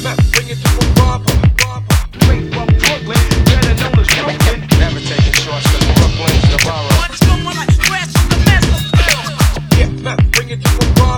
bring it to a barber. Straight from Brooklyn, better known as Brooklyn. Never taking shorts 'cause Brooklyn's the borough. What's going on like grass from the mess of bring it to a barber.